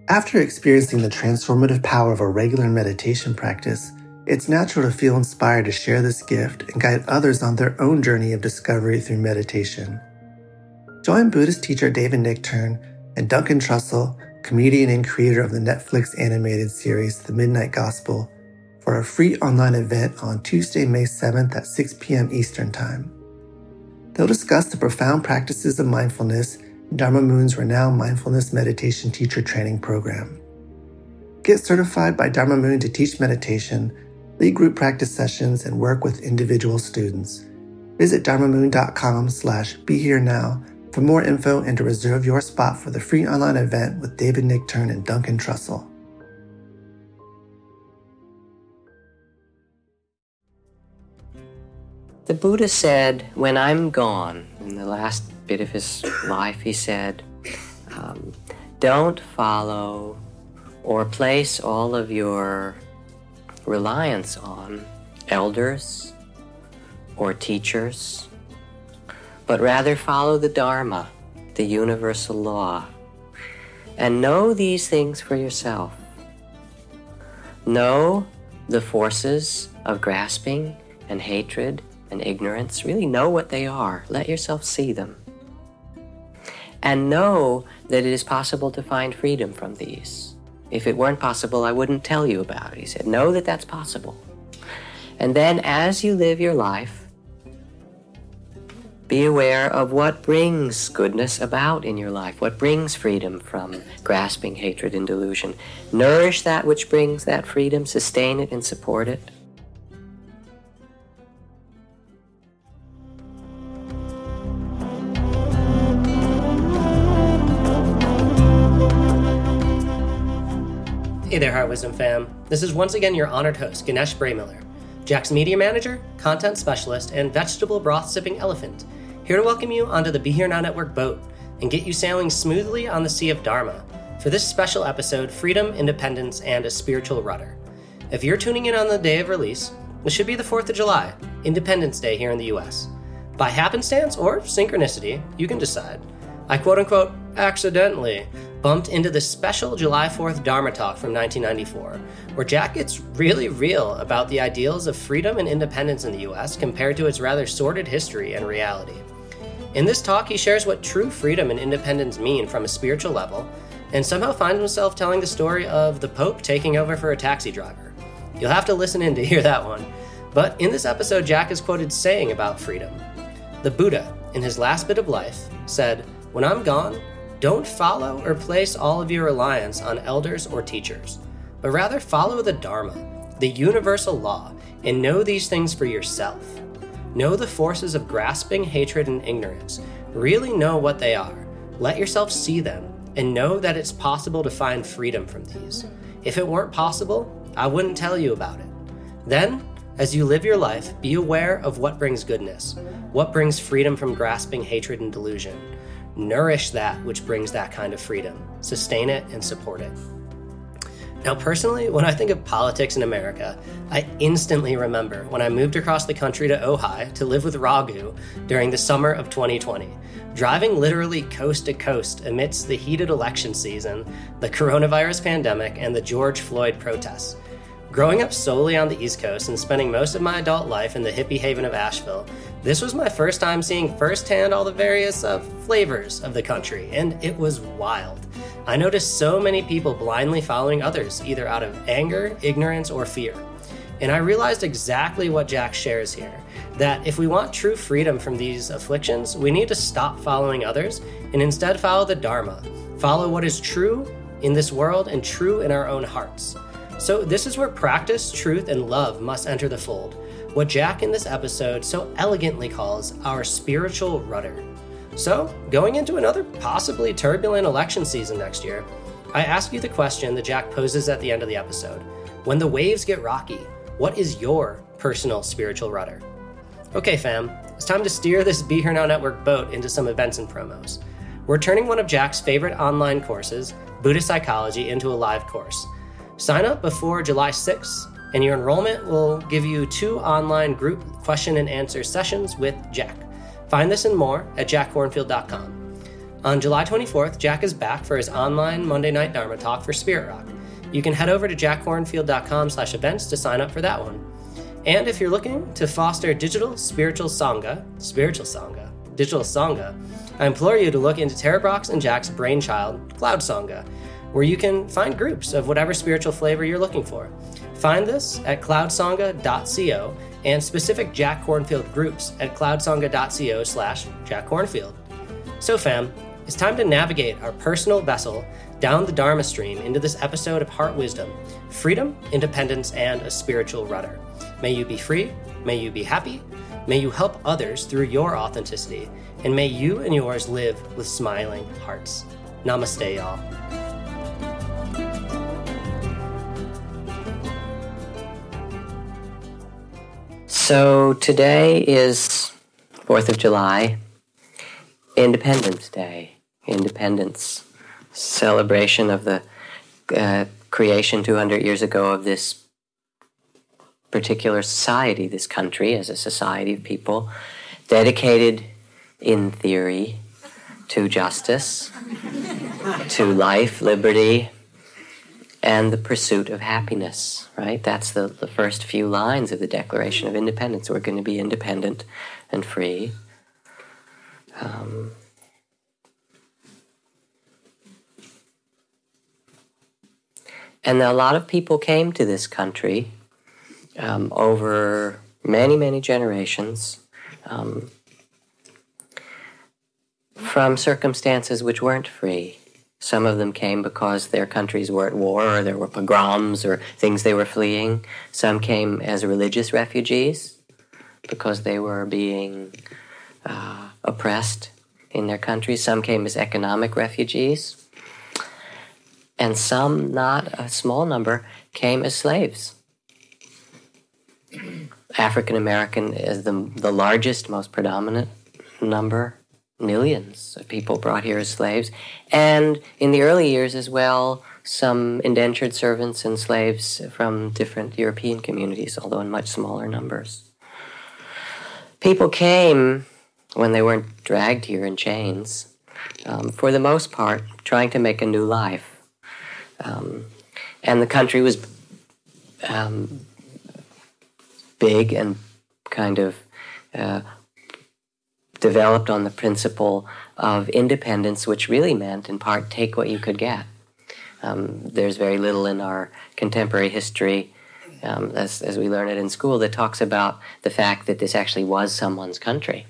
After experiencing the transformative power of a regular meditation practice, it's natural to feel inspired to share this gift and guide others on their own journey of discovery through meditation. Join Buddhist teacher David Nichtern and Duncan Trussell, comedian and creator of the Netflix animated series The Midnight Gospel, for a free online event on Tuesday, May 7th at 6 p.m. Eastern Time. They'll discuss the profound practices of mindfulness in Dharma Moon's renowned mindfulness meditation teacher training program. Get certified by Dharma Moon to teach meditation, lead group practice sessions, and work with individual students. Visit dharmamoon.com/BeHereNow for more info and to reserve your spot for the free online event with David Nichtern and Duncan Trussell. The Buddha said, when I'm gone, in the last bit of his life, he said, don't follow or place all of your reliance on elders or teachers, but rather follow the Dharma, the universal law, and know these things for yourself. Know the forces of grasping and hatred and ignorance. Really know what they are. Let yourself see them. And know that it is possible to find freedom from these. If it weren't possible, I wouldn't tell you about it. He said, know that that's possible. And then as you live your life, be aware of what brings goodness about in your life, what brings freedom from grasping, hatred, and delusion. Nourish that which brings that freedom, sustain it and support it. Hey there, Heart Wisdom fam. This is once again your honored host, Ganesh Braymiller, Jack's media manager, content specialist, and vegetable broth-sipping elephant, here to welcome you onto the Be Here Now Network boat and get you sailing smoothly on the Sea of Dharma for this special episode, Freedom, Independence, and a Spiritual Rudder. If you're tuning in on the day of release, it should be the 4th of July, Independence Day here in the US. By happenstance or synchronicity, you can decide. I quote-unquote accidentally bumped into the special July 4th Dharma talk from 1994, where Jack gets really real about the ideals of freedom and independence in the US compared to its rather sordid history and reality. In this talk, he shares what true freedom and independence mean from a spiritual level, and somehow finds himself telling the story of the Pope taking over for a taxi driver. You'll have to listen in to hear that one. But in this episode, Jack is quoted saying about freedom. The Buddha, in his last bit of life, said, "When I'm gone, don't follow or place all of your reliance on elders or teachers, but rather follow the Dharma, the universal law, and know these things for yourself. Know the forces of grasping, hatred, and ignorance. Really know what they are. Let yourself see them, and know that it's possible to find freedom from these. If it weren't possible, I wouldn't tell you about it. Then, as you live your life, be aware of what brings goodness, what brings freedom from grasping, hatred, and delusion. Nourish that which brings that kind of freedom. Sustain it and support it." Now, personally, when I think of politics in America, I instantly remember when I moved across the country to Ojai to live with Raghu during the summer of 2020, driving literally coast to coast amidst the heated election season, the coronavirus pandemic, and the George Floyd protests. Growing up solely on the East Coast and spending most of my adult life in the hippie haven of Asheville, this was my first time seeing firsthand all the various flavors of the country, and it was wild. I noticed so many people blindly following others, either out of anger, ignorance, or fear. And I realized exactly what Jack shares here, that if we want true freedom from these afflictions, we need to stop following others and instead follow the Dharma, follow what is true in this world and true in our own hearts. So this is where practice, truth, and love must enter the fold, what Jack in this episode so elegantly calls our spiritual rudder. So, going into another possibly turbulent election season next year, I ask you the question that Jack poses at the end of the episode. When the waves get rocky, what is your personal spiritual rudder? Okay fam, it's time to steer this Be Here Now Network boat into some events and promos. We're turning one of Jack's favorite online courses, Buddhist Psychology, into a live course. Sign up before July 6th, and your enrollment will give you 2 online group question and answer sessions with Jack. Find this and more at jackkornfield.com. On July 24th, Jack is back for his online Monday Night Dharma Talk for Spirit Rock. You can head over to jackkornfield.com/events to sign up for that one. And if you're looking to foster digital sangha, I implore you to look into Tara Brock's and Jack's brainchild, Cloud Sangha, where you can find groups of whatever spiritual flavor you're looking for. Find this at cloudsangha.co and specific Jack Kornfield groups at cloudsangha.co/Jack Kornfield. So fam, it's time to navigate our personal vessel down the Dharma stream into this episode of Heart Wisdom, freedom, independence, and a spiritual rudder. May you be free, may you be happy, may you help others through your authenticity, and may you and yours live with smiling hearts. Namaste, y'all. So today is 4th of July, Independence Day, Independence, celebration of the creation 200 years ago of this particular society, this country as a society of people dedicated, in theory, to justice, to life, liberty, and the pursuit of happiness, right? That's the first few lines of the Declaration of Independence. We're going to be independent and free. And a lot of people came to this country over many, many generations from circumstances which weren't free. Some of them came because their countries were at war, or there were pogroms or things they were fleeing. Some came as religious refugees because they were being oppressed in their countries. Some came as economic refugees. And some, not a small number, came as slaves. African American is the largest, most predominant number. Millions of people brought here as slaves. And in the early years as well, some indentured servants and slaves from different European communities, although in much smaller numbers. People came when they weren't dragged here in chains, for the most part, trying to make a new life. And the country was big and kind of developed on the principle of independence, which really meant, in part, take what you could get. There's very little in our contemporary history, as we learn it in school, that talks about the fact that this actually was someone's country.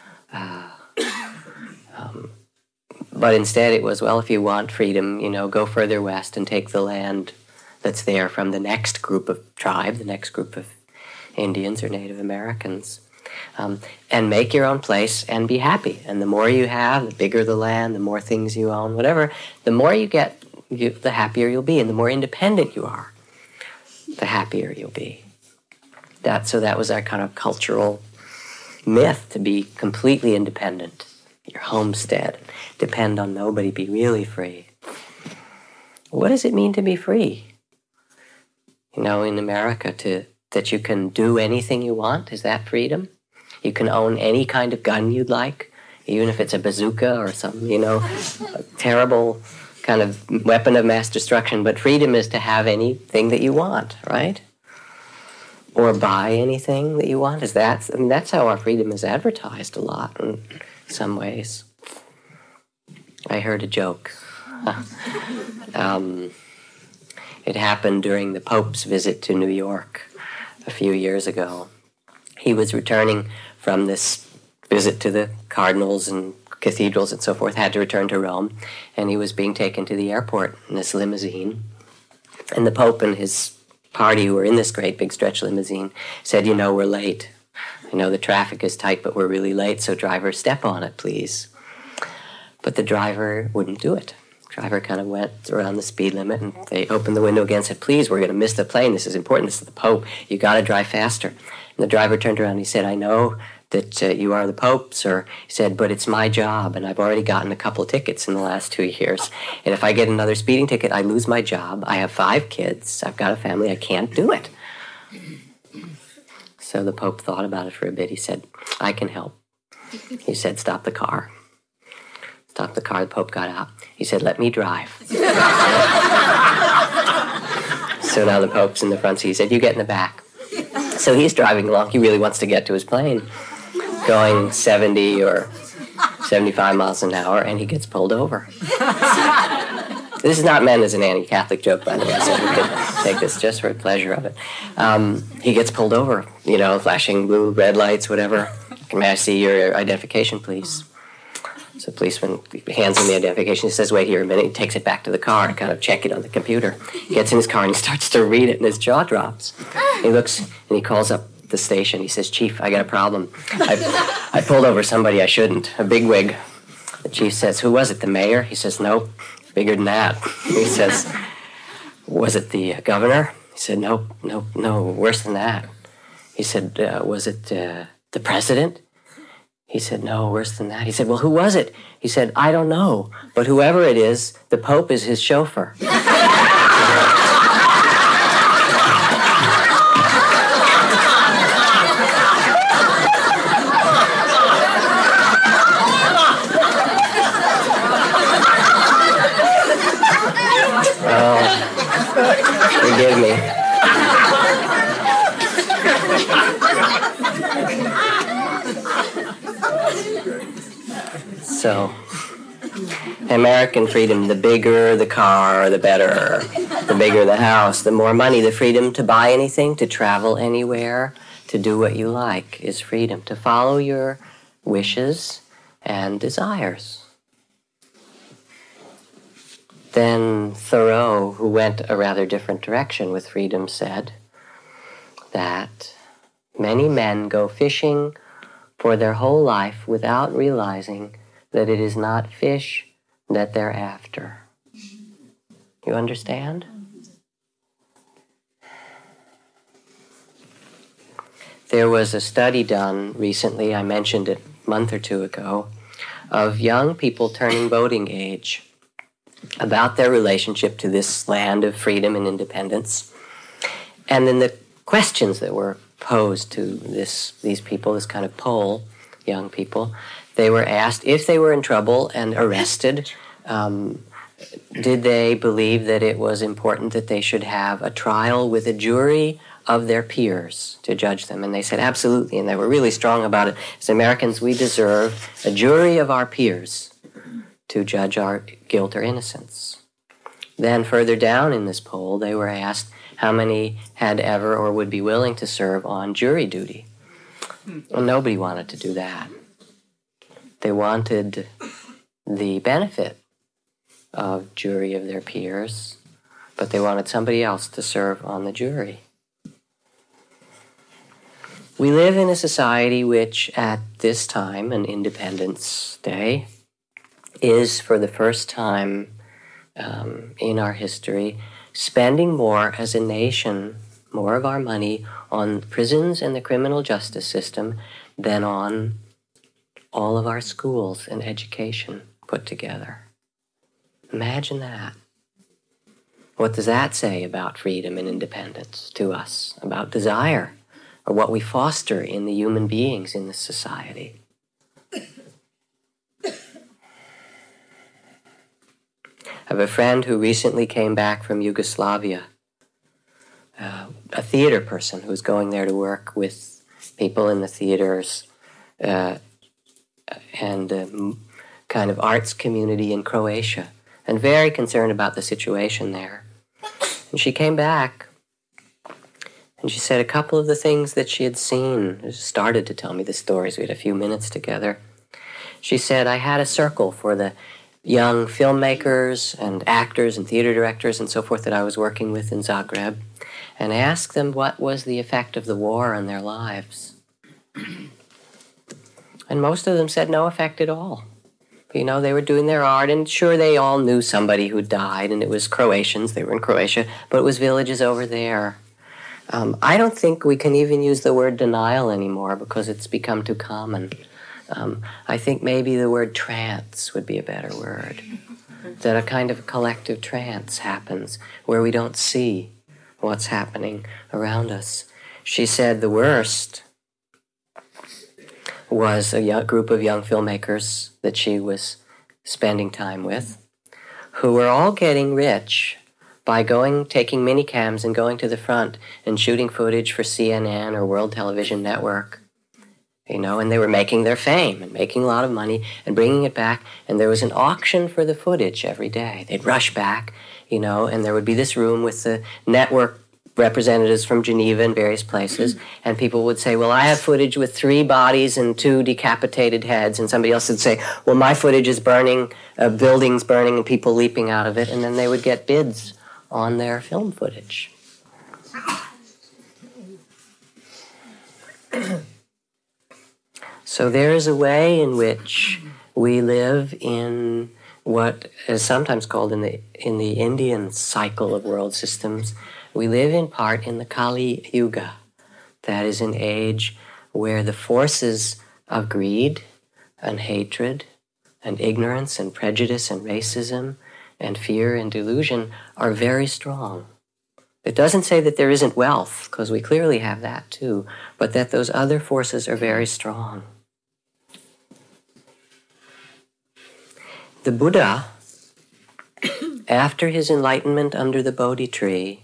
But instead it was, well, if you want freedom, go further west and take the land that's there from the next group of tribe, the next group of Indians or Native Americans. And make your own place and be happy. And the more you have, the bigger the land, the more things you own, whatever, the more you get, the happier you'll be. And the more independent you are, the happier you'll be. So that was our kind of cultural myth, to be completely independent. Your homestead, depend on nobody, be really free. What does it mean to be free? In America, that you can do anything you want, is that freedom? You can own any kind of gun you'd like, even if it's a bazooka or some, terrible kind of weapon of mass destruction. But freedom is to have anything that you want, right? Or buy anything that you want. That's how our freedom is advertised a lot in some ways. I heard a joke. It happened during the Pope's visit to New York a few years ago. He was returning from this visit to the cardinals and cathedrals and so forth, had to return to Rome, and he was being taken to the airport in this limousine. And the Pope and his party, who were in this great big stretch limousine, said, we're late. The traffic is tight, but we're really late, so driver, step on it, please. But the driver wouldn't do it. The driver kind of went around the speed limit, and they opened the window again and said, please, we're going to miss the plane. This is important. This is the Pope. You got to drive faster. And the driver turned around and he said, I know that you are the Pope, sir. He said, but it's my job, and I've already gotten a couple tickets in the last 2 years. And if I get another speeding ticket, I lose my job. I have 5 kids. I've got a family. I can't do it. So the Pope thought about it for a bit. He said, I can help. He said, stop the car. stopped the car, the Pope got out. He said, "Let me drive." So now the Pope's in the front seat. He said, "You get in the back." So he's driving along. He really wants to get to his plane, going 70 or 75 miles an hour, and he gets pulled over. This is not meant as an anti-Catholic joke, by the way, so we could take this just for the pleasure of it. He gets pulled over, flashing blue, red lights, whatever. "May I see your identification, please?" So the policeman hands him the identification. He says, "Wait here a minute." He takes it back to the car and kind of check it on the computer. He gets in his car and he starts to read it, and his jaw drops. He looks and he calls up the station. He says, "Chief, I got a problem. I pulled over somebody I shouldn't, a bigwig." The chief says, "Who was it, the mayor?" He says, "Nope, bigger than that." He says, "Was it the governor?" He said, "No, worse than that." He said, "Was it the president?" He said, "No, worse than that." He said, "Well, who was it?" He said, "I don't know, but whoever it is, the Pope is his chauffeur." Forgive me. So, American freedom, the bigger the car, the better. The bigger the house, the more money. The freedom to buy anything, to travel anywhere, to do what you like is freedom. To follow your wishes and desires. Then Thoreau, who went a rather different direction with freedom, said that many men go fishing for their whole life without realizing that it is not fish that they're after. You understand? There was a study done recently, I mentioned it a month or two ago, of young people turning voting age, about their relationship to this land of freedom and independence. And then the questions that were posed to these people, this kind of poll, young people, they were asked if they were in trouble and arrested, did they believe that it was important that they should have a trial with a jury of their peers to judge them? And they said absolutely, and they were really strong about it. As Americans, we deserve a jury of our peers to judge our guilt or innocence. Then further down in this poll, they were asked how many had ever or would be willing to serve on jury duty. Well, nobody wanted to do that. They wanted the benefit of jury of their peers, but they wanted somebody else to serve on the jury. We live in a society which, at this time, an Independence Day, is for the first time in our history spending more as a nation, more of our money on prisons and the criminal justice system than on all of our schools and education put together. Imagine that. What does that say about freedom and independence to us, about desire, or what we foster in the human beings in this society? I have a friend who recently came back from Yugoslavia, a theater person who's going there to work with people in the theaters and kind of arts community in Croatia, and very concerned about the situation there. And she came back, and she said a couple of the things that she had seen, started to tell me the stories. We had a few minutes together. She said, I had a circle for the young filmmakers and actors and theater directors and so forth that I was working with in Zagreb, and asked them what was the effect of the war on their lives. And most of them said no effect at all. You know, they were doing their art, and sure, they all knew somebody who died, and it was Croatians, they were in Croatia, but it was villages over there. I don't think we can even use the word denial anymore because it's become too common. I think maybe the word trance would be a better word. That a kind of collective trance happens where we don't see what's happening around us. She said the worst was a group of young filmmakers that she was spending time with, who were all getting rich by taking minicams and going to the front and shooting footage for CNN or World Television Network, and they were making their fame and making a lot of money and bringing it back, and there was an auction for the footage every day. They'd rush back, and there would be this room with the network representatives from Geneva and various places, and people would say, well, I have footage with 3 bodies and 2 decapitated heads, and somebody else would say, well, my footage is burning, buildings burning and people leaping out of it, and then they would get bids on their film footage. So there is a way in which we live in what is sometimes called in the Indian cycle of world systems. We live in part in the Kali Yuga. That is an age where the forces of greed and hatred and ignorance and prejudice and racism and fear and delusion are very strong. It doesn't say that there isn't wealth, because we clearly have that too, but that those other forces are very strong. The Buddha, after his enlightenment under the Bodhi tree,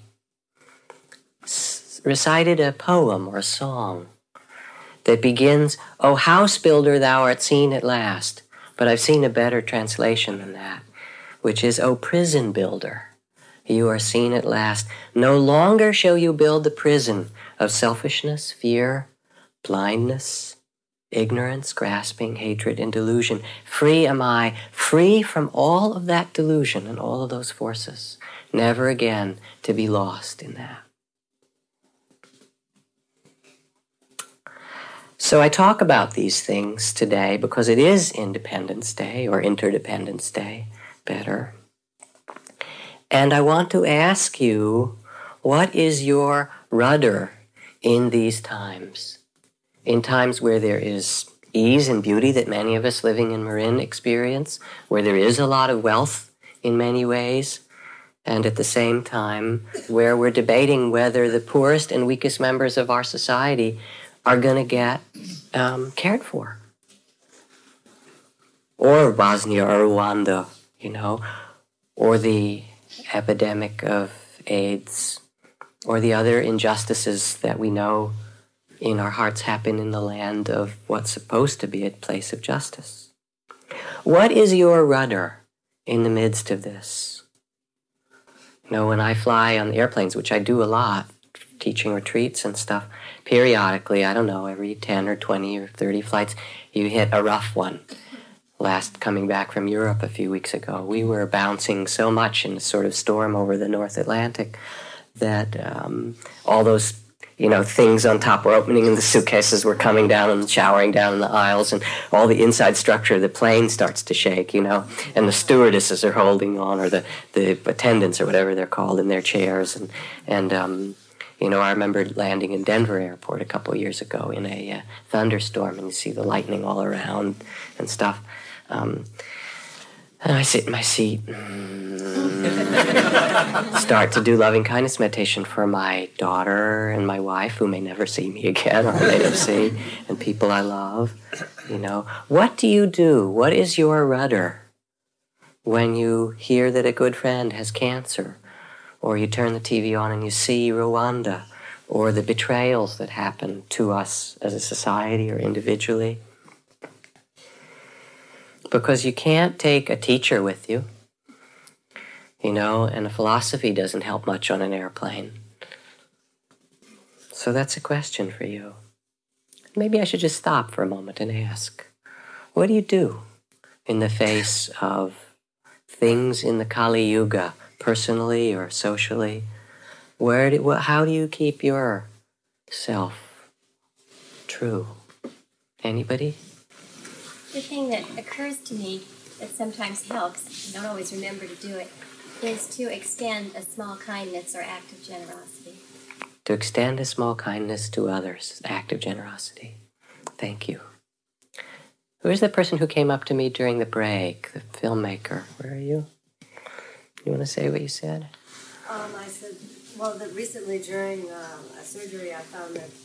recited a poem or a song that begins, "O house builder, thou art seen at last." But I've seen a better translation than that, which is, "O prison builder, you are seen at last. No longer shall you build the prison of selfishness, fear, blindness, ignorance, grasping, hatred, and delusion. Free am I, free from all of that delusion and all of those forces, never again to be lost in that." So I talk about these things today because it is Independence Day, or Interdependence Day, better. And I want to ask you, what is your rudder in these times? In times where there is ease and beauty that many of us living in Marin experience, where there is a lot of wealth in many ways, and at the same time where we're debating whether the poorest and weakest members of our society are going to get cared for. Or Bosnia or Rwanda, or the epidemic of AIDS, or the other injustices that we know in our hearts happen in the land of what's supposed to be a place of justice. What is your rudder in the midst of this? When I fly on airplanes, which I do a lot, teaching retreats and stuff, periodically, I don't know, every 10 or 20 or 30 flights, you hit a rough one. Last coming back from Europe a few weeks ago, we were bouncing so much in a sort of storm over the North Atlantic that all those things on top were opening and the suitcases were coming down and showering down in the aisles, and all the inside structure of the plane starts to shake, and the stewardesses are holding on, or the attendants or whatever they're called, in their chairs. And I remember landing in Denver airport a couple of years ago in a thunderstorm, and you see the lightning all around and stuff. And I sit in my seat, start to do loving kindness meditation for my daughter and my wife, who may never see me again, or I may never see, and people I love. What do you do? What is your rudder when you hear that a good friend has cancer, or you turn the TV on and you see Rwanda, or the betrayals that happen to us as a society or individually? Because you can't take a teacher with you, and a philosophy doesn't help much on an airplane. So that's a question for you. Maybe I should just stop for a moment and ask, what do you do in the face of things in the Kali Yuga, personally or socially? How do you keep yourself true? Anybody? The thing that occurs to me that sometimes helps, I don't always remember to do it, is to extend a small kindness or act of generosity. To extend a small kindness to others, act of generosity. Thank you. Who is the person who came up to me during the break, the filmmaker? Where are you? You want to say what you said? I said, that recently during a surgery, I found that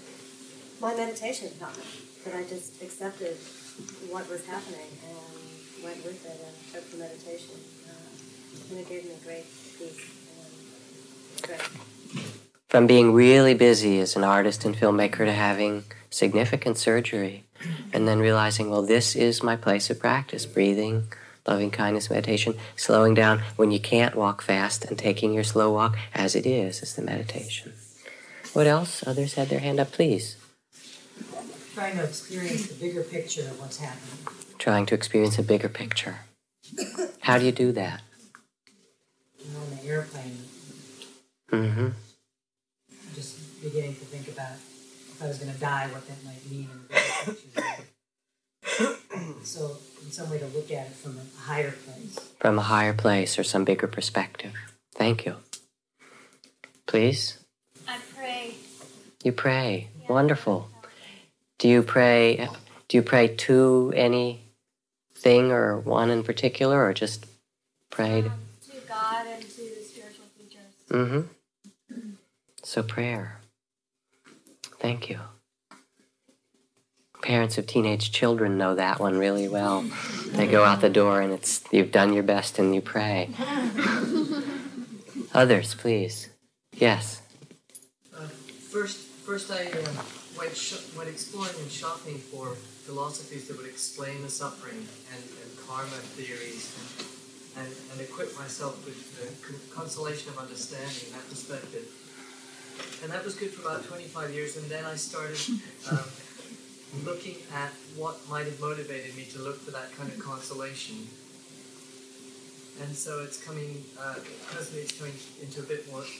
my meditation helped me, that I just accepted what was happening and went with it and took the meditation. And it gave me a great peace. Great. From being really busy as an artist and filmmaker to having significant surgery, and then realizing, well, this is my place of practice, breathing, loving kindness meditation, slowing down when you can't walk fast and taking your slow walk as it is the meditation. What else? Others had their hand up, please. Trying to experience the bigger picture of what's happening. Trying to experience a bigger picture. How do you do that? On the airplane. Mm-hmm. Just beginning to think about if I was going to die, what that might mean in the bigger picture. So, in some way to look at it from a higher place. From a higher place or some bigger perspective. Thank you. Please? I pray. You pray. Yeah. Wonderful. Do you pray to anything or one in particular, or just pray To God and to the spiritual teachers. Mm-hmm. So prayer. Thank you. Parents of teenage children know that one really well. They go out the door and it's, you've done your best and you pray. Others, please. Yes. First I went exploring and shopping for philosophies that would explain the suffering and karma theories and equip myself with the consolation of understanding in that perspective. And that was good for about 25 years, and then I started looking at what might have motivated me to look for that kind of consolation. And so it's coming, presently it's coming into a bit more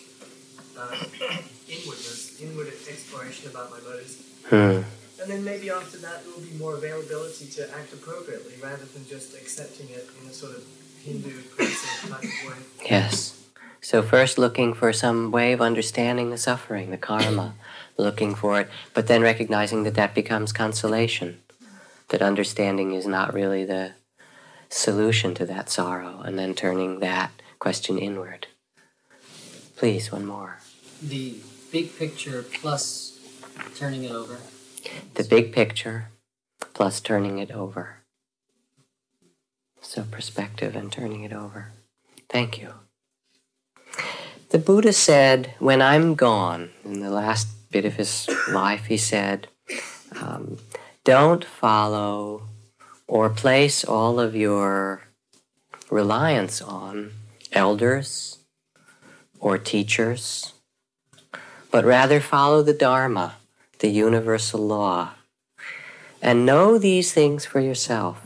inward exploration about my motives. And then maybe after that there will be more availability to act appropriately rather than just accepting it in a sort of Hindu person type of way. Yes. So first looking for some way of understanding the suffering, the karma, looking for it, but then recognizing that that becomes consolation, that understanding is not really the solution to that sorrow, and then turning that question inward. Please, one more. The big picture plus turning it over. The big picture plus turning it over. So perspective and turning it over. Thank you. The Buddha said, when I'm gone, in the last bit of his life, he said, don't follow or place all of your reliance on elders or teachers, but rather follow the Dharma, the universal law, and know these things for yourself.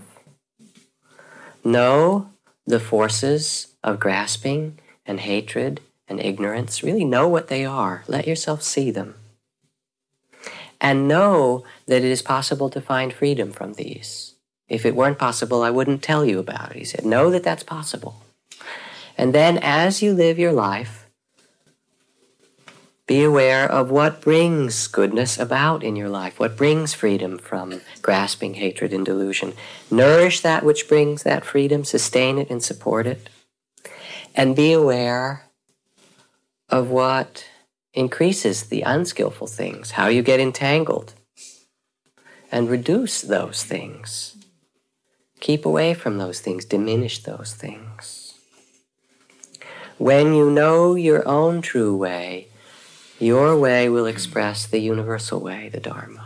Know the forces of grasping and hatred and ignorance. Really know what they are. Let yourself see them. And know that it is possible to find freedom from these. If it weren't possible, I wouldn't tell you about it. He said, know that that's possible. And then as you live your life, be aware of what brings goodness about in your life, what brings freedom from grasping, hatred, and delusion. Nourish that which brings that freedom, sustain it and support it. And be aware of what increases the unskillful things, how you get entangled, and reduce those things. Keep away from those things, diminish those things. When you know your own true way, your way will express the universal way, the Dharma.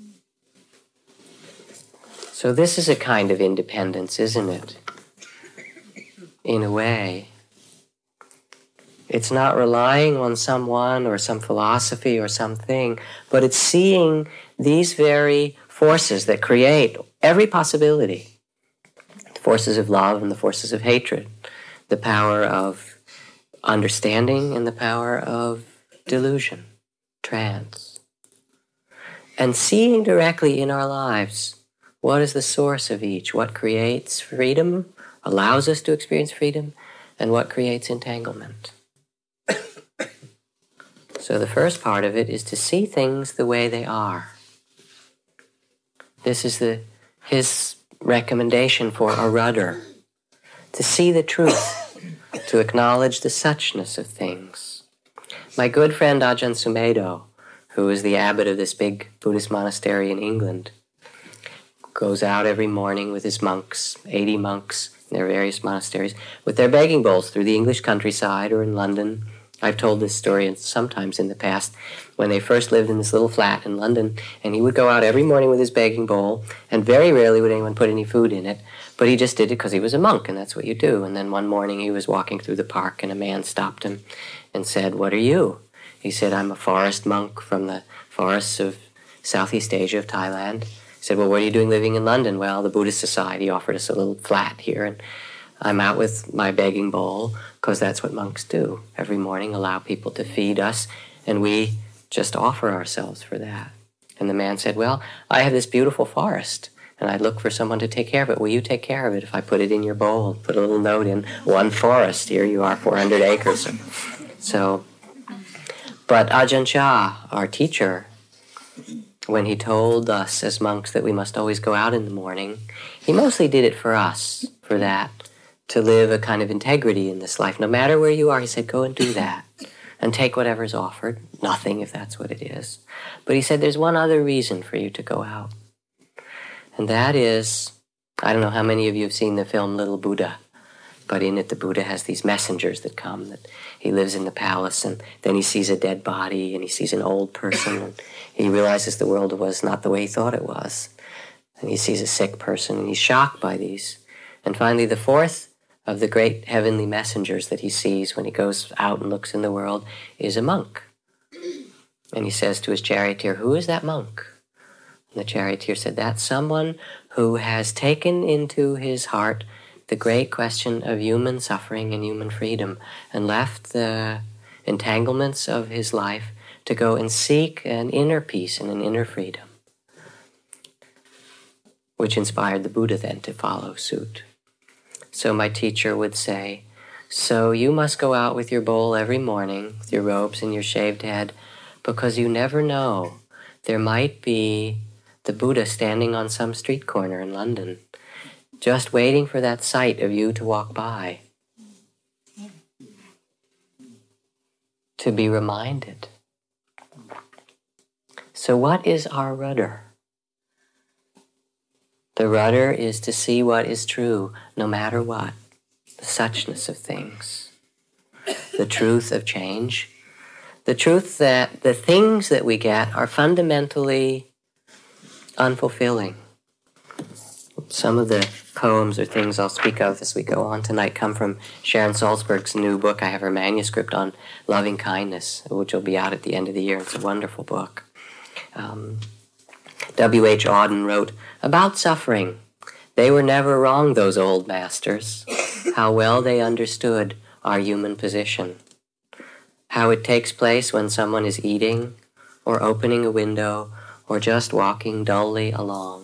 So this is a kind of independence, isn't it? In a way. It's not relying on someone or some philosophy or something, but it's seeing these very forces that create every possibility. The forces of love and the forces of hatred, the power of understanding and the power of delusion, trance. And seeing directly in our lives what is the source of each, what creates freedom, allows us to experience freedom, and what creates entanglement. So the first part of it is to see things the way they are. This is his recommendation for a rudder, to see the truth, to acknowledge the suchness of things. My good friend Ajahn Sumedho, who is the abbot of this big Buddhist monastery in England, goes out every morning with his monks, 80 monks in their various monasteries, with their begging bowls through the English countryside or in London. I've told this story sometimes in the past, when they first lived in this little flat in London, and he would go out every morning with his begging bowl, and very rarely would anyone put any food in it, but he just did it because he was a monk, and that's what you do. And then one morning he was walking through the park, and a man stopped him and said, "What are you?" He said, "I'm a forest monk from the forests of Southeast Asia, of Thailand." He said, "Well, what are you doing living in London?" "Well, the Buddhist Society offered us a little flat here, and I'm out with my begging bowl because that's what monks do. Every morning allow people to feed us, and we just offer ourselves for that." And the man said, "Well, I have this beautiful forest, and I'd look for someone to take care of it. Will you take care of it if I put it in your bowl? Put a little note in, 1 forest, here you are, 400 acres. But Ajahn Chah, our teacher, when he told us as monks that we must always go out in the morning, he mostly did it for us, for that, to live a kind of integrity in this life. No matter where you are, he said, go and do that, and take whatever's offered, nothing if that's what it is. But he said, there's one other reason for you to go out, and that is, I don't know how many of you have seen the film Little Buddha, but in it the Buddha has these messengers that come, that he lives in the palace, and then he sees a dead body, and he sees an old person, and he realizes the world was not the way he thought it was. And he sees a sick person, and he's shocked by these. And finally, the fourth of the great heavenly messengers that he sees when he goes out and looks in the world is a monk. And he says to his charioteer, who is that monk? And the charioteer said, that's someone who has taken into his heart the great question of human suffering and human freedom, and left the entanglements of his life to go and seek an inner peace and an inner freedom, which inspired the Buddha then to follow suit. So my teacher would say, so you must go out with your bowl every morning, with your robes and your shaved head, because you never know. There might be the Buddha standing on some street corner in London, just waiting for that sight of you to walk by, to be reminded. So what is our rudder? The rudder is to see what is true, no matter what, the suchness of things, the truth of change, the truth that the things that we get are fundamentally unfulfilling. Some of the poems or things I'll speak of as we go on tonight come from Sharon Salzberg's new book. I have her manuscript on loving kindness, which will be out at the end of the year. It's a wonderful book. W.H. Auden wrote, about suffering. They were never wrong, those old masters. How well they understood our human position. How it takes place when someone is eating, or opening a window, or just walking dully along.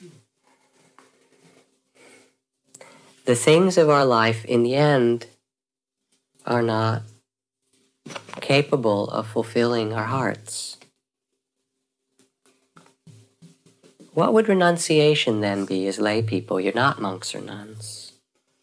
The things of our life, in the end, are not capable of fulfilling our hearts. What would renunciation then be as lay people? You're not monks or nuns.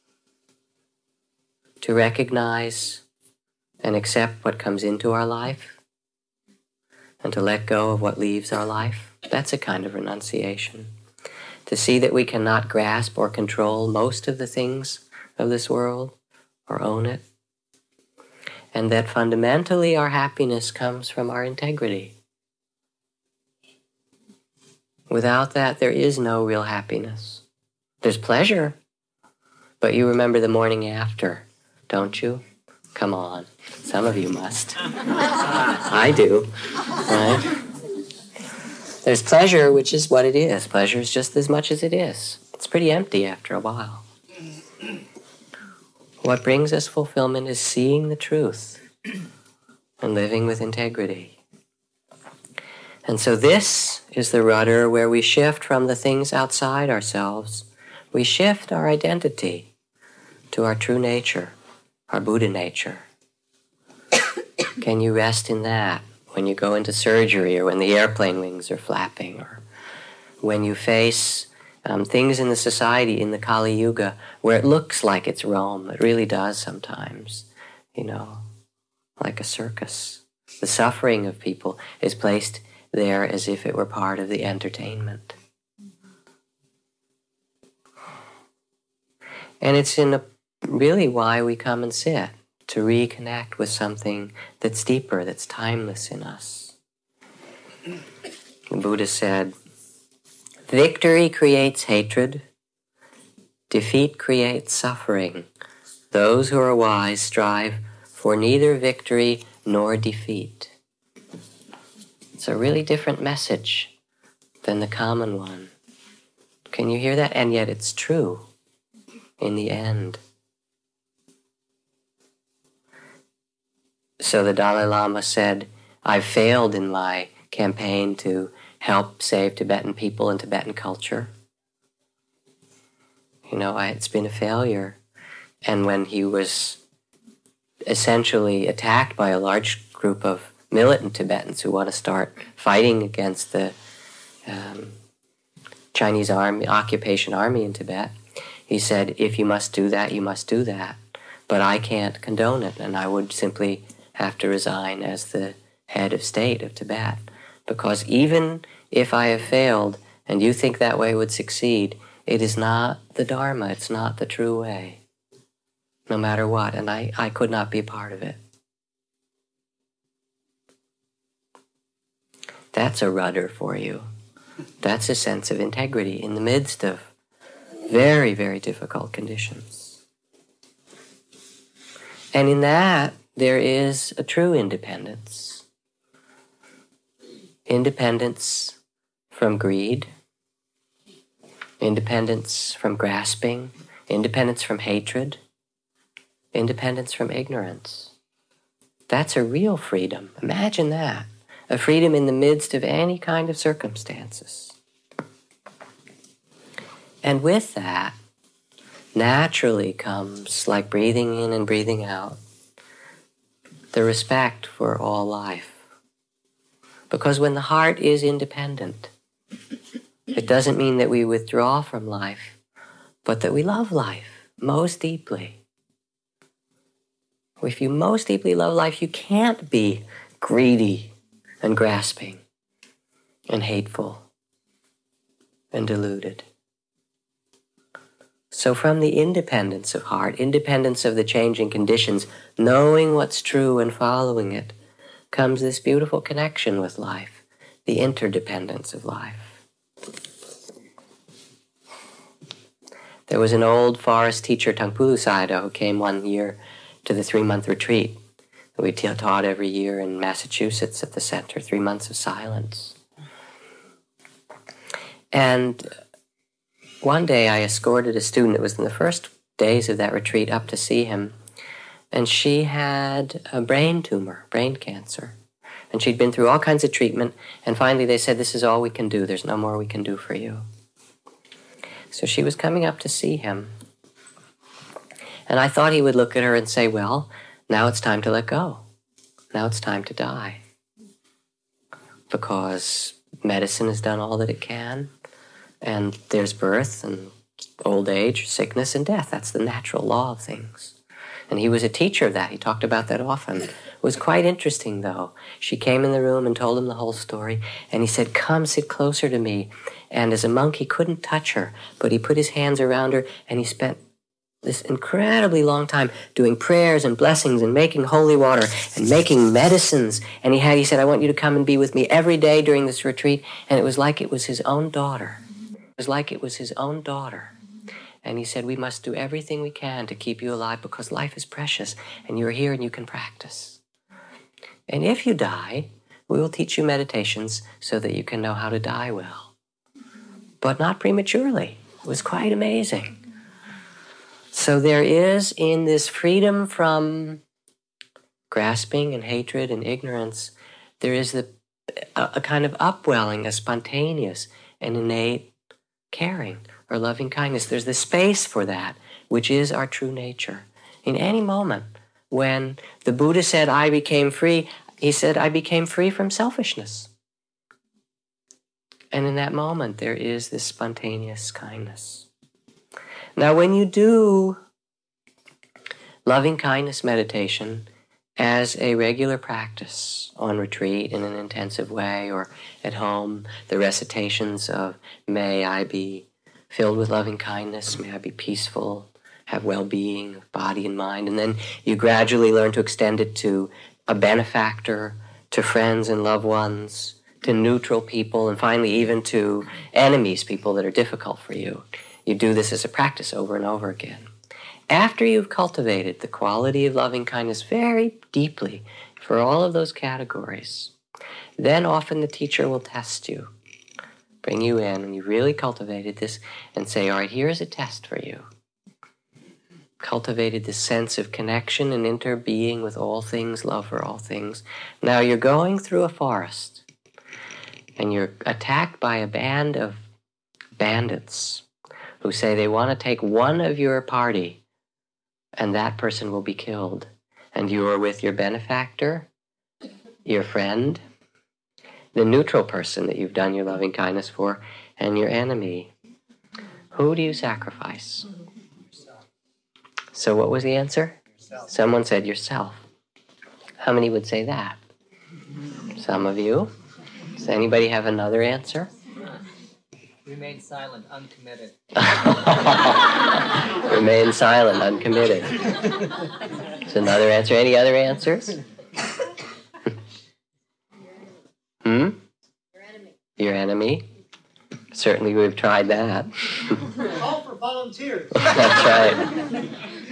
To recognize and accept what comes into our life, and to let go of what leaves our life, that's a kind of renunciation. To see that we cannot grasp or control most of the things of this world, or own it, and that fundamentally our happiness comes from our integrity. Without that, there is no real happiness. There's pleasure, but you remember the morning after, don't you? Come on, some of you must. I do, right? There's pleasure, which is what it is. Pleasure is just as much as it is. It's pretty empty after a while. What brings us fulfillment is seeing the truth and living with integrity. And so this is the rudder where we shift from the things outside ourselves. We shift our identity to our true nature, our Buddha nature. Can you rest in that? When you go into surgery, or when the airplane wings are flapping, or when you face things in the society in the Kali Yuga where it looks like it's Rome, it really does sometimes, like a circus. The suffering of people is placed there as if it were part of the entertainment. And it's really why we come and sit, to reconnect with something that's deeper, that's timeless in us. The Buddha said, victory creates hatred, defeat creates suffering. Those who are wise strive for neither victory nor defeat. It's a really different message than the common one. Can you hear that? And yet it's true in the end. So the Dalai Lama said, I've failed in my campaign to help save Tibetan people and Tibetan culture. It's been a failure. And when he was essentially attacked by a large group of militant Tibetans who want to start fighting against the Chinese occupation army in Tibet, he said, if you must do that, you must do that. But I can't condone it, and I would simply have to resign as the head of state of Tibet. Because even if I have failed, and you think that way would succeed, it is not the Dharma, it's not the true way. No matter what, and I could not be a part of it. That's a rudder for you. That's a sense of integrity in the midst of very, very difficult conditions. And in that, there is a true independence. Independence from greed, independence from grasping, independence from hatred, independence from ignorance. That's a real freedom. Imagine that. A freedom in the midst of any kind of circumstances. And with that, naturally comes, like breathing in and breathing out, the respect for all life. Because when the heart is independent, it doesn't mean that we withdraw from life, but that we love life most deeply. If you most deeply love life, you can't be greedy and grasping and hateful and deluded. So from the independence of heart, independence of the changing conditions, knowing what's true and following it, comes this beautiful connection with life, the interdependence of life. There was an old forest teacher, Taungpulu Sayadaw, who came one year to the 3-month retreat that we taught every year in Massachusetts at the center, 3 months of silence. And one day I escorted a student, it was in the first days of that retreat, up to see him, and she had a brain tumor, brain cancer. And she'd been through all kinds of treatment, and finally they said, this is all we can do, there's no more we can do for you. So she was coming up to see him. And I thought he would look at her and say, well, now it's time to let go. Now it's time to die. Because medicine has done all that it can, and there's birth and old age, sickness and death. That's the natural law of things. And he was a teacher of that. He talked about that often. It was quite interesting, though. She came in the room and told him the whole story, and he said, come sit closer to me. And as a monk, he couldn't touch her, but he put his hands around her, and he spent this incredibly long time doing prayers and blessings and making holy water and making medicines. And he said, I want you to come and be with me every day during this retreat. And it was like it was his own daughter. It was like it was his own daughter. And he said, we must do everything we can to keep you alive because life is precious and you're here and you can practice. And if you die, we will teach you meditations so that you can know how to die well. But not prematurely. It was quite amazing. So there is in this freedom from grasping and hatred and ignorance, there is a kind of upwelling, a spontaneous and innate caring or loving kindness. There's the space for that, which is our true nature. In any moment, when the Buddha said, I became free, he said, I became free from selfishness. And in that moment, there is this spontaneous kindness. Now, when you do loving kindness meditation as a regular practice on retreat in an intensive way or at home, the recitations of may I be filled with loving kindness, may I be peaceful, have well-being of body and mind. And then you gradually learn to extend it to a benefactor, to friends and loved ones, to neutral people, and finally even to enemies, people that are difficult for you. You do this as a practice over and over again. After you've cultivated the quality of loving kindness very deeply for all of those categories, then often the teacher will test you, bring you in, and you really cultivated this, and say, all right, here's a test for you. Cultivated this sense of connection and interbeing with all things, love for all things. Now you're going through a forest, and you're attacked by a band of bandits who say they want to take one of your party, and that person will be killed. And you are with your benefactor, your friend, the neutral person that you've done your loving kindness for, and your enemy. Who do you sacrifice? So what was the answer? Yourself. Someone said yourself. How many would say that? Some of you. Does anybody have another answer? Remain silent, uncommitted. Remain silent, uncommitted. That's another answer. Any other answers? Your enemy. Your enemy? Certainly we've tried that. Call for volunteers. That's right.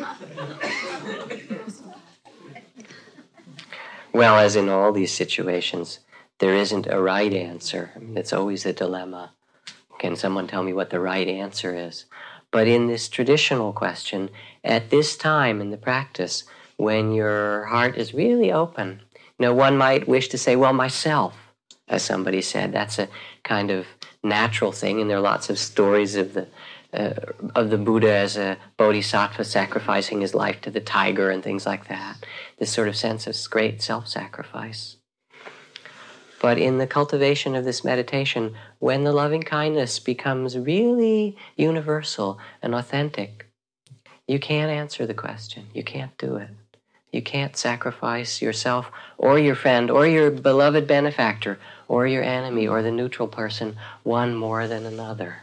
Well, as in all these situations, there isn't a right answer. I mean, it's always a dilemma. Can someone tell me what the right answer is? But in this traditional question, at this time in the practice, when your heart is really open, one might wish to say, well, myself, as somebody said. That's a kind of natural thing, and there are lots of stories of the Buddha as a bodhisattva sacrificing his life to the tiger and things like that. This sort of sense of great self-sacrifice. But in the cultivation of this meditation, when the loving kindness becomes really universal and authentic, you can't answer the question. You can't do it. You can't sacrifice yourself or your friend or your beloved benefactor or your enemy or the neutral person one more than another.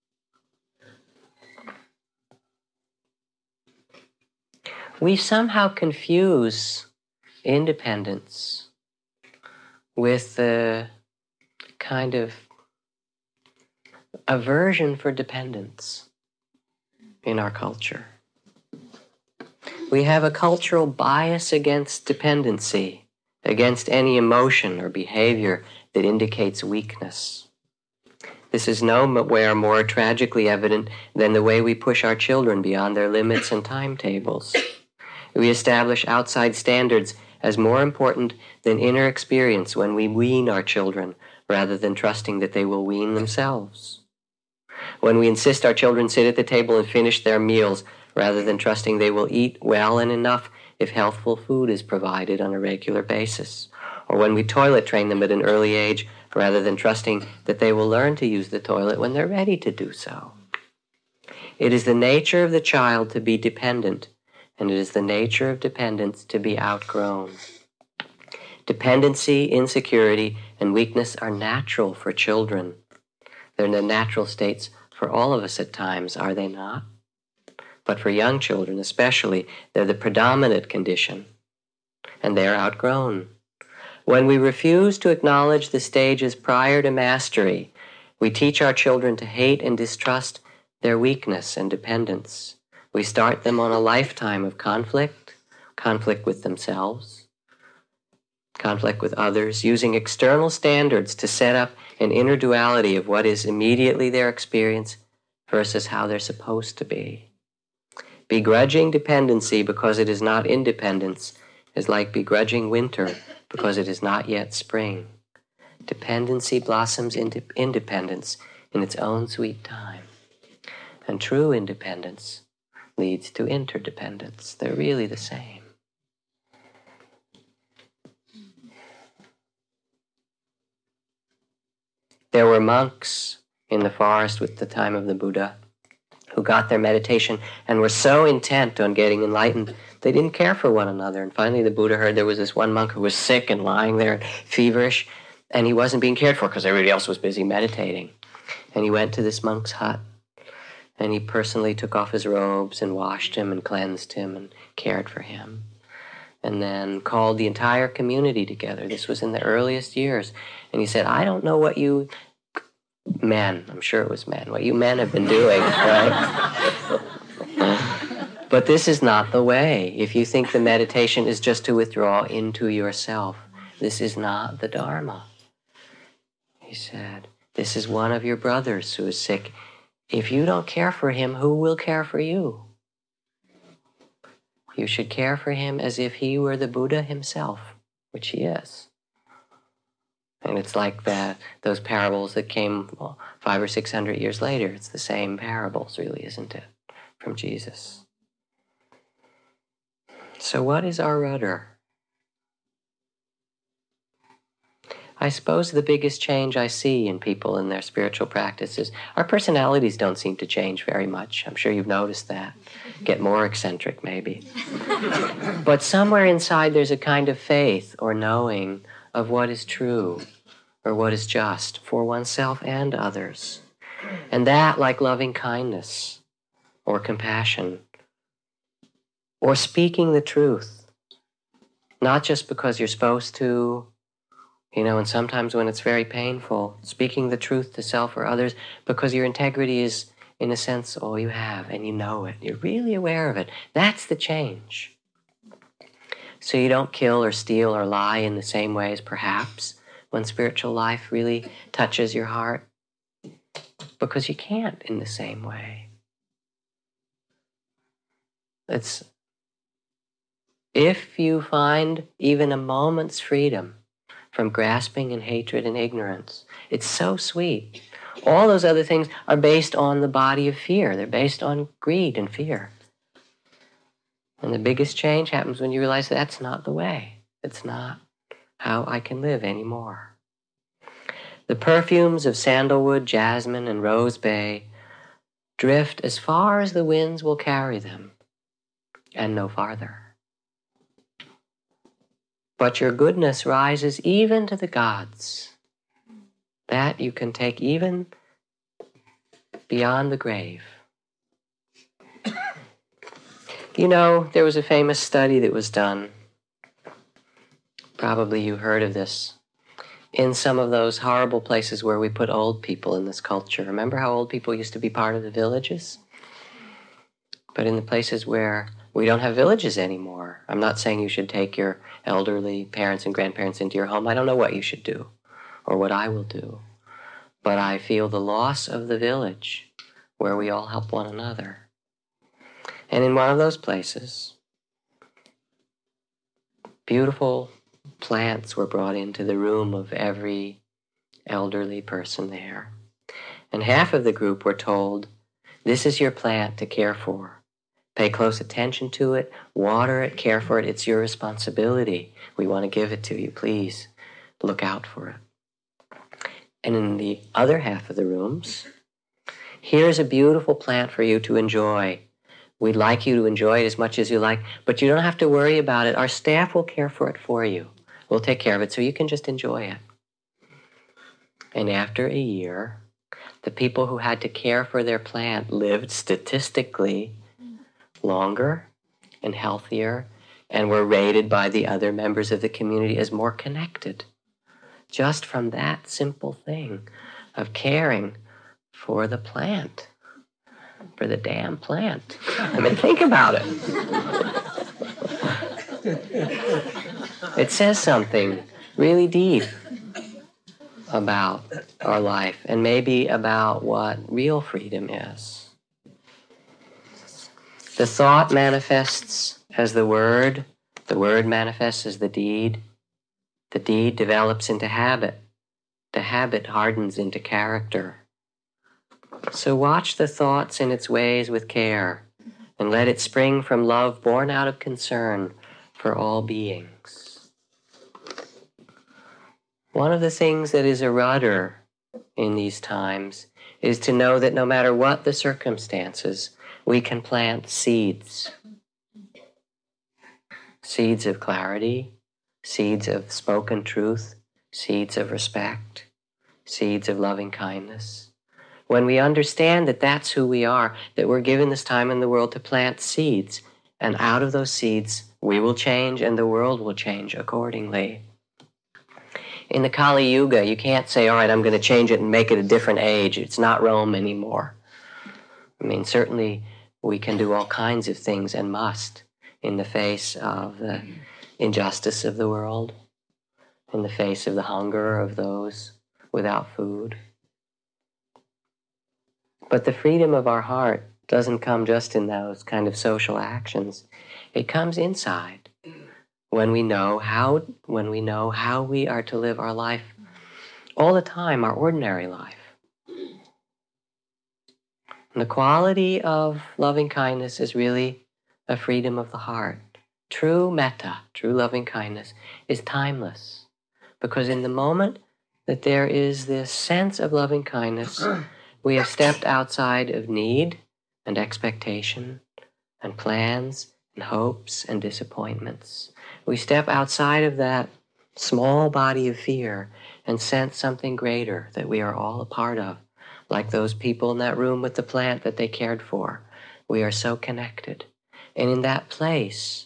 We somehow confuse independence with the kind of aversion for dependence in our culture. We have a cultural bias against dependency, against any emotion or behavior that indicates weakness. This is nowhere more tragically evident than the way we push our children beyond their limits and timetables. We establish outside standards as more important than inner experience when we wean our children, rather than trusting that they will wean themselves. When we insist our children sit at the table and finish their meals, rather than trusting they will eat well and enough if healthful food is provided on a regular basis. Or when we toilet train them at an early age, rather than trusting that they will learn to use the toilet when they're ready to do so. It is the nature of the child to be dependent, and it is the nature of dependence to be outgrown. Dependency, insecurity, and weakness are natural for children. They're the natural states for all of us at times, are they not? But for young children especially, they're the predominant condition, and they're outgrown. When we refuse to acknowledge the stages prior to mastery, we teach our children to hate and distrust their weakness and dependence. We start them on a lifetime of conflict with themselves, conflict with others, using external standards to set up an inner duality of what is immediately their experience versus how they're supposed to be. Begrudging dependency because it is not independence is like begrudging winter because it is not yet spring. Dependency blossoms into independence in its own sweet time. And true independence leads to interdependence. They're really the same. There were monks in the forest with the time of the Buddha who got their meditation and were so intent on getting enlightened, they didn't care for one another. And finally the Buddha heard there was this one monk who was sick and lying there and feverish, and he wasn't being cared for because everybody else was busy meditating. And he went to this monk's hut, And he personally took off his robes and washed him and cleansed him and cared for him. And then called the entire community together. This was in the earliest years. And he said, I don't know what you men, I'm sure it was men, what you men have been doing, right? But this is not the way. If you think the meditation is just to withdraw into yourself, this is not the Dharma. He said, this is one of your brothers who is sick. If you don't care for him, who will care for you? You should care for him as if he were the Buddha himself, which he is. And it's like those parables that came 500 or 600 years later. It's the same parables, really, isn't it, from Jesus? So what is our rudder? I suppose the biggest change I see in people in their spiritual practice is our personalities don't seem to change very much. I'm sure you've noticed that. Get more eccentric, maybe. But somewhere inside there's a kind of faith or knowing of what is true or what is just for oneself and others. And that, like loving kindness or compassion or speaking the truth, not just because you're supposed to, and sometimes when it's very painful, speaking the truth to self or others because your integrity is, in a sense, all you have, and you know it. You're really aware of it. That's the change. So you don't kill or steal or lie in the same ways, perhaps, when spiritual life really touches your heart, because you can't in the same way. If you find even a moment's freedom from grasping and hatred and ignorance, it's so sweet. All those other things are based on the body of fear. They're based on greed and fear. And the biggest change happens when you realize that's not the way. It's not how I can live anymore. The perfumes of sandalwood, jasmine, and rose bay drift as far as the winds will carry them, and no farther. But your goodness rises even to the gods. That you can take even beyond the grave. There was a famous study that was done. Probably you heard of this. In some of those horrible places where we put old people in this culture. Remember how old people used to be part of the villages? But in the places where we don't have villages anymore. I'm not saying you should take your elderly parents and grandparents into your home. I don't know what you should do or what I will do. But I feel the loss of the village where we all help one another. And in one of those places, beautiful plants were brought into the room of every elderly person there. And half of the group were told, this is your plant to care for. Pay close attention to it, water it, care for it. It's your responsibility. We want to give it to you. Please look out for it. And in the other half of the rooms, here's a beautiful plant for you to enjoy. We'd like you to enjoy it as much as you like, but you don't have to worry about it. Our staff will care for it for you. We'll take care of it so you can just enjoy it. And after a year, the people who had to care for their plant lived statistically longer and healthier and were rated by the other members of the community as more connected. Just from that simple thing of caring for the plant, for the damn plant. Think about it. It says something really deep about our life and maybe about what real freedom is. The thought manifests as the word manifests as the deed develops into habit, the habit hardens into character. So watch the thoughts in its ways with care, and let it spring from love born out of concern for all beings. One of the things that is a rudder in these times is to know that no matter what the circumstances, we can plant seeds. Seeds of clarity, seeds of spoken truth, seeds of respect, seeds of loving kindness. when we understand that that's who we are, that we're given this time in the world to plant seeds, and out of those seeds we will change and the world will change accordingly. In the Kali Yuga, you can't say, all right, I'm going to change it and make it a different age. It's not Rome anymore. I mean, certainly we can do all kinds of things and must in the face of the injustice of the world, in the face of the hunger of those without food. But the freedom of our heart doesn't come just in those kind of social actions. It comes inside when we know how we are to live our life all the time, our ordinary life. And the quality of loving kindness is really a freedom of the heart. True metta, true loving kindness, is timeless. Because in the moment that there is this sense of loving kindness, we have stepped outside of need and expectation and plans and hopes and disappointments. We step outside of that small body of fear and sense something greater that we are all a part of, like those people in that room with the plant that they cared for. We are so connected. And in that place,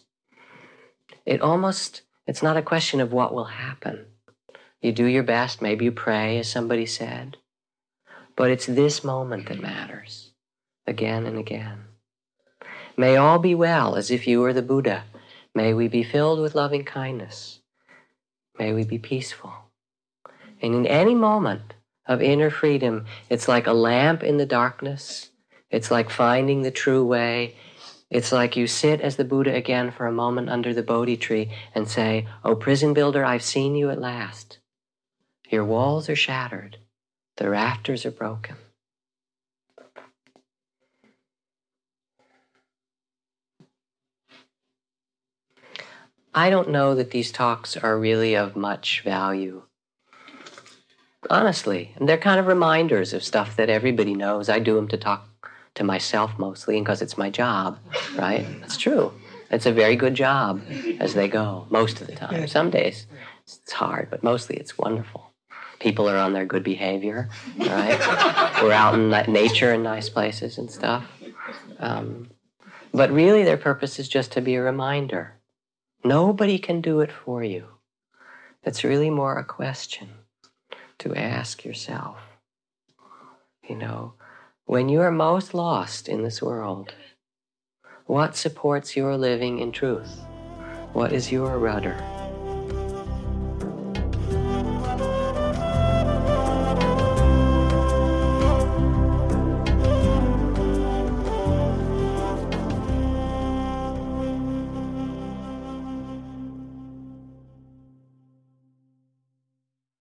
it's not a question of what will happen. You do your best, maybe you pray, as somebody said. But it's this moment that matters, again and again. May all be well, as if you were the Buddha. May we be filled with loving kindness. May we be peaceful. And in any moment of inner freedom, it's like a lamp in the darkness. It's like finding the true way. It's like you sit as the Buddha again for a moment under the Bodhi tree and say, "Oh, prison builder, I've seen you at last. Your walls are shattered. The rafters are broken." I don't know that these talks are really of much value. Honestly, and they're kind of reminders of stuff that everybody knows. I do them to talk to myself mostly, and because it's my job, right? It's true. It's a very good job as they go, most of the time. Some days it's hard, but mostly it's wonderful. People are on their good behavior, right? We're out in nature in nice places and stuff. But really their purpose is just to be a reminder. Nobody can do it for you. It's really more a question to ask yourself. You know, when you are most lost in this world, what supports your living in truth? What is your rudder?